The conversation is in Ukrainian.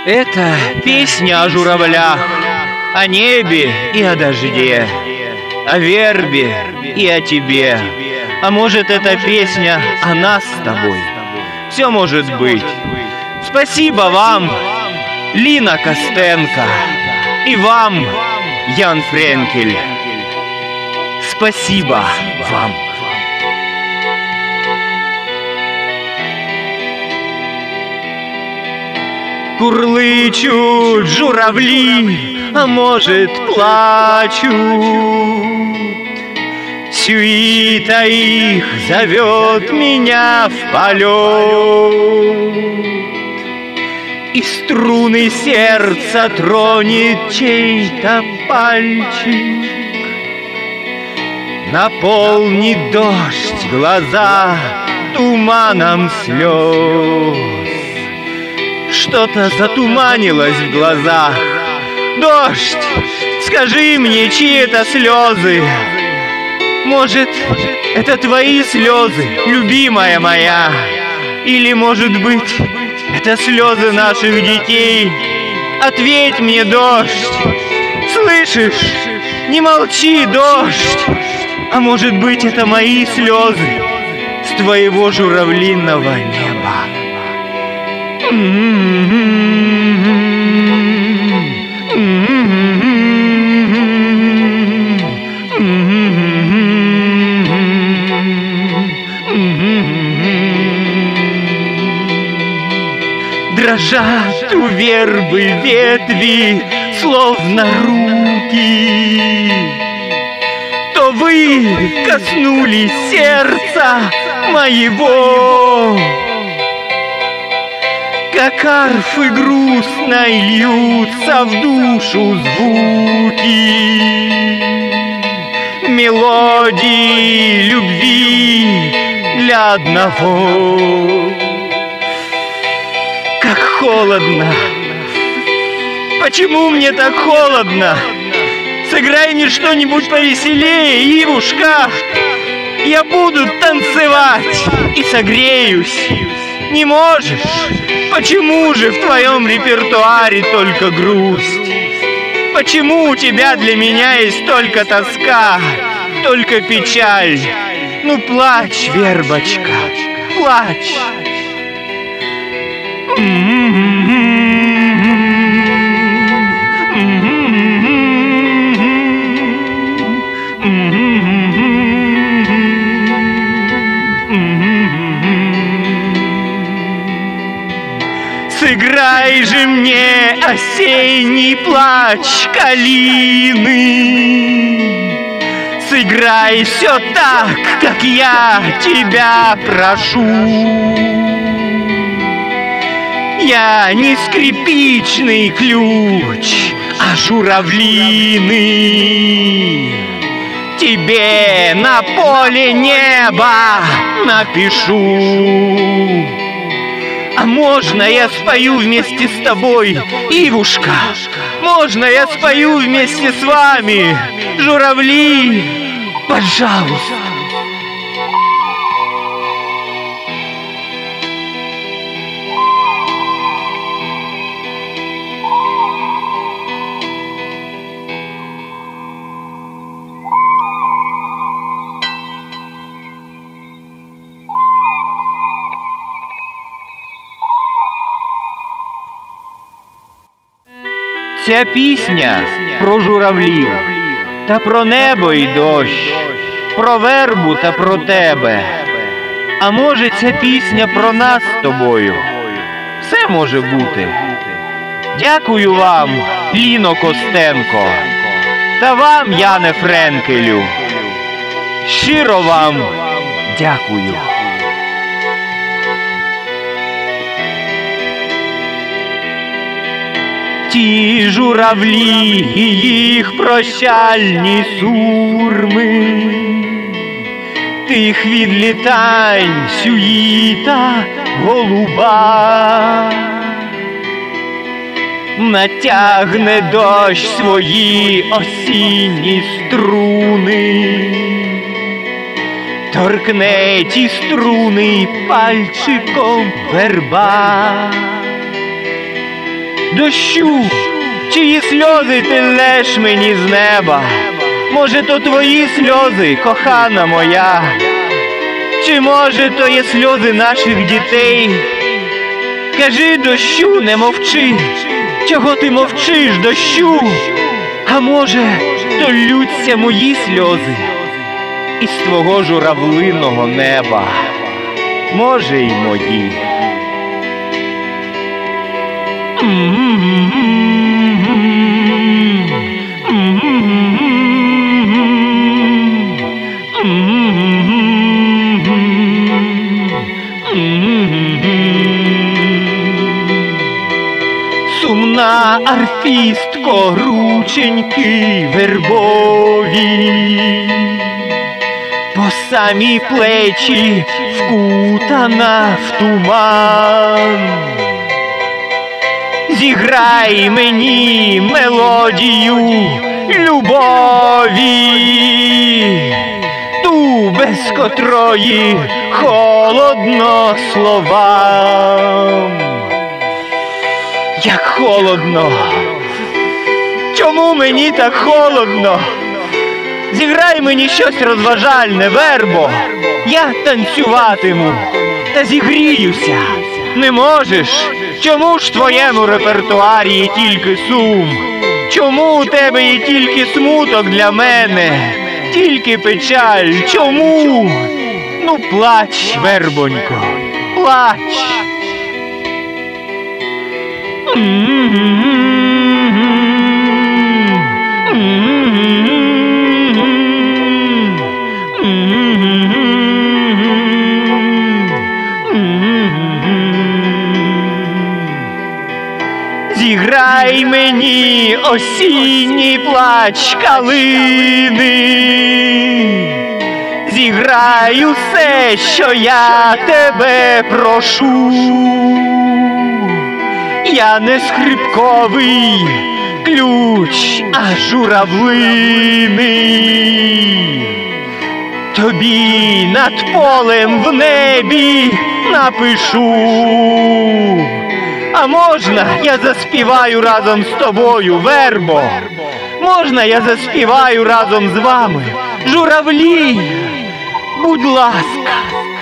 Это песня о журавлях, о небе и о дожде, о вербе и о тебе. А может, это песня о нас с тобой? Все может быть. Спасибо вам, Лина Костенко, и вам, Ян Френкель. Спасибо вам. Курлычут журавли, а может, плачут. Сюита их зовет меня в полет, и струны сердца тронет чей-то пальчик. Наполнит дождь глаза туманом слез. Что-то затуманилось в глазах. Дождь, скажи мне, чьи это слезы? Может, это твои слезы, любимая моя? Или, может быть, это слезы наших детей? Ответь мне, дождь. Слышишь? Не молчи, дождь. А может быть, это мои слезы с твоего журавлиного неба? Дрожат у вербы ветви, словно руки. То вы коснулись сердца моего, как арфы грустно льются в душу звуки мелодии любви для одного. Как холодно! Почему мне так холодно? Сыграй мне что-нибудь повеселее, Ивушка. Я буду танцевать и согреюсь. Не можешь? Почему же в твоем репертуаре только грусть? Почему у тебя для меня есть только тоска, только печаль? Ну плачь, вербочка, плачь. Сыграй же мне осенний плач калины. Сыграй все так, как я тебя прошу. Я не скрипичный ключ, а журавлиный. Тебе на поле неба напишу. А можно я спою вместе с тобой, Ивушка? Можно я спою вместе с вами, журавли? Пожалуйста. Ця пісня про журавлів, та про небо і дощ, про вербу та про тебе. А може, ця пісня про нас з тобою? Все може бути. Дякую вам, Ліно Костенко, та вам, Яне Френкелю. Щиро вам дякую. Ті журавлі і їх прощальні сурми, тих відлітань сюїта голуба, натягне дощ свої осінні струни, торкне ті струни пальчиком верба. Дощу, чиї сльози ти ллеш мені з неба? Може, то твої сльози, кохана моя? Чи може, то є сльози наших дітей? Кажи, дощу, не мовчи. Чого ти мовчиш, дощу? А може, то ллються мої сльози із твого журавлиного неба? Може, й мої. Сумна арфістко, рученьки вербові, по самі плечі вкутана в туман. Зіграй мені мелодію любові, ту, без котрої холодно словам. Як холодно! Чому мені так холодно? Зіграй мені щось розважальне, вербо. Я танцюватиму та зігріюся. Не можеш? Чому ж в твоєму репертуарі є тільки сум? Чому у тебе є тільки смуток для мене? Тільки печаль? Чому? Ну, плач, вербонько, плач. Зіграй мені осінній плач калини, зіграй усе, що я тебе прошу. Я не скрипковий ключ, а журавлиний. Тобі над полем в небі напишу. А можна я заспіваю разом з тобою, вербо? Можна я заспіваю разом з вами, журавлі? Будь ласка.